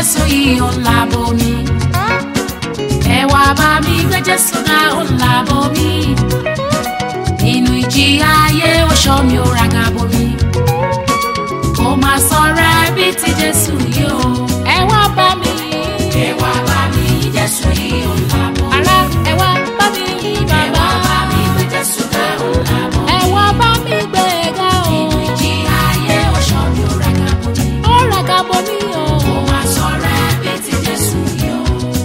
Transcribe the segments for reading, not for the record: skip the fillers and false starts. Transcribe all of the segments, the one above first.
Jésù yìí ó lábò mi. Ẹ wá bá mi gbé Jésù ga ó lábò mi. Inú ìjì ayé ó ṣọ́ mi ó ràgàbò mi. Kò máa sọ̀rọ̀ bí ti Jésù yìí ó. Ẹ wá bá mi. Ẹ wá bá mi Jésù yìí ó lábò mi. Ará ẹ wá bá mi bàbá. Ẹ wá bá mi gbé Jésù ga ó lábò mi. Ẹ wá bá mi gbé ga ó. Inú ìjì ayé ó ṣọ́ mi ó ràgàbò mi. Ó ràgàbò mi ó. Kò máa sọ̀rọ̀ bí ti Jésù yìí ó.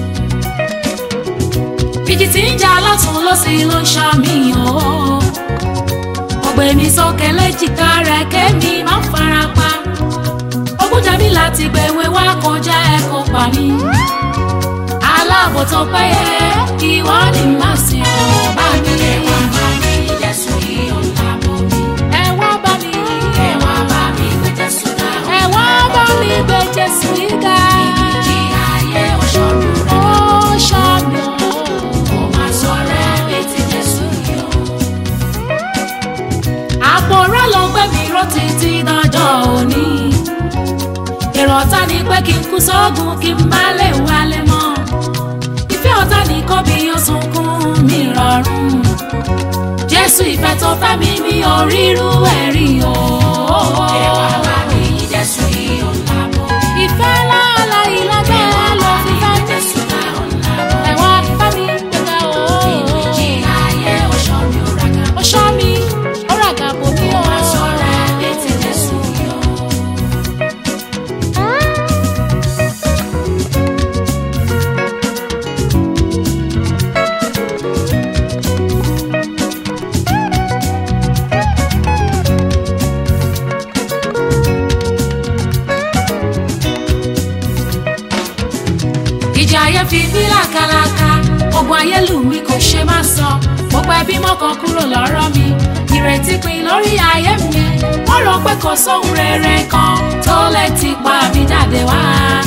Ìjì tí ń jà lọ́tùn lósì ló ń ṣọ́ mi ó. Gbé mi sókè léjìká rẹ̀ kémi má fara pa. Ogún jẹ̀bi láti gbèwé wá kọjá ẹ̀kọ́ pa mí. Aláàbò tó péye ìwọ ni má sìn ọ́ bá mi. Ẹ wá bá mi Jésù yìí ó lábò mi. Ẹ wá bá mi. Ẹ wá bá mi gbé Jésù ga. Ẹ wá bá mi gbé Jésù yìí ga. Ìjì ayé ó ṣọ́ mi rẹ̀. Ó ṣọ́ mi ó. Kò má sọ̀rọ̀ bí ti Jésù yìí ó. Àpòrá ló gbé mi ró títí dọjọ́ òní. Èrò ọ̀tá ni pé kí n kú sógun kí n má lè wálé mọ́. Ìfẹ́ ọ̀tá ni kó bí ó sunkún mi rọrùn. Jésù ìfẹ́ tó fẹ́ mi ò rírú ẹ̀rí o. Ẹ wá bá mi Jésù yìí ó lábò mi. Ìfẹ́ láàlá ìlọ́gbẹ́ ló fi fẹ́ Jésù náà ó lábò mi. Ẹ wá bá mi gbéga o. Inú ìjì ayé ó ṣọ́ mi ó ràgàbò mi. Ó ṣọ́ mi ó ràgàbò mi ó. Má sọ̀rọ̀ bí ti Jésù yìí ó. Ìjà ayé fi mí làkàlàkà, ogun ayé lù mí kò ṣe má sọ. Gbogbo ẹbí mọ́kàn kúrò lọ́rọ̀ mi, ìrètí pin lórí ayé mi. Wọ́n rò pé kò sóhun rere kan tó lè ti pa mí jáde wá.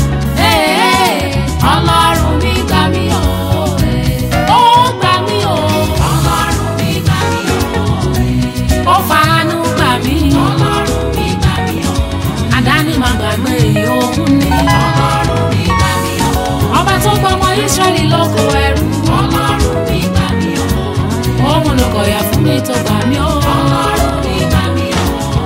Ọlọ́run mi gbà mí o. Ó gbà mí o. Ọlọ́run mi gbà mí o. Ó fàánú gbà mí. Ọlọ́run mi gbà mí o. Àdáni máa gbàgbé òun ni. Ọlọ́run mi gbà mí o. Ọba tó gbọ́ ọmọ Ísírẹ́lì lóko ẹrú. Ọlọ́run mi gbà mí o. Òun ló kọ̀yà fún mi tó gbà mí o. Ọlọ́run mi gbà mí o.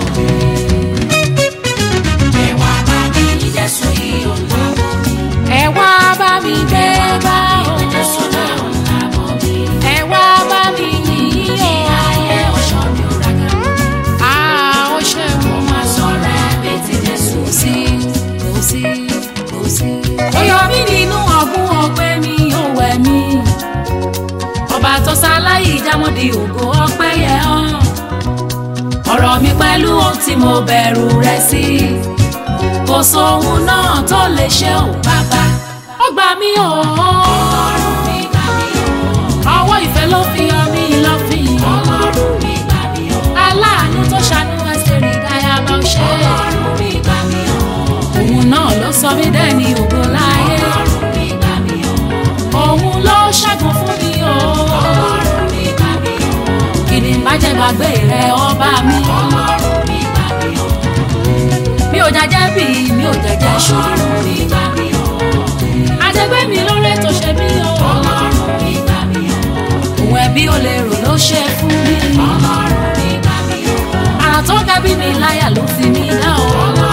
Ẹ wá bá mi Jésù yìí ó lábò mi. Ẹ wá bá mi gbé ga o. Jésù náà ó lábò mi. Ẹ wá bá mi yìn o. Ìjì ayé ó ṣọ́ mi ó ràgàbò mi. Ó ṣe mo máa sọ̀rọ̀ bí ti Jésù sí. Kò sí. Ó yọ mí nínú ọ̀gbun ọgbẹ́ mi ó wẹ̀ mí. Ọba tó ṣaláyé ìjámọ̀dì ògo ọpẹ́ yẹ ọ́. Ọ̀rọ̀ mi pẹ̀lú ohun tí mo bẹ̀rù rẹ̀ sí. Kò sóhun náà tó lè ṣe ò bàbá. Ó gbà mí o. Ọlọ́run mi gbà mí o. Ọwọ́ ìfẹ́ ló fi yọ mí lọ́fìn. Ọlọ́run mi gbà mí o. Aláàánú tó ṣàánú Ẹ́sítérì ayaba ó ṣe. Ọlọ́run mi gbà mí o. Òun náà ló sọ mí dẹ́ni ògo láyé. Ọlọ́run mi gbà mí o. Òun ló ṣẹ́gun fún mi o. Ọlọ́run mi gbà mí o. Kí ni bá jẹ́ gbàgbé rẹ ọba mi. Ọlọ́run mi gbà mí o. Mi ò jẹ́jẹ́ bí mi ò jẹ́jẹ́ ṣó. Ọlọ́run mi gbà mí o. Àjẹgbé mi lóore tó ṣe mí o. Ọlọ́run mi gbà mí o. Òun ẹbí ò lè rò ló ṣe fún mi. Ọlọ́run mi gbà mí o. Àrà tó ga bí mi láyà ló fi mí dá o.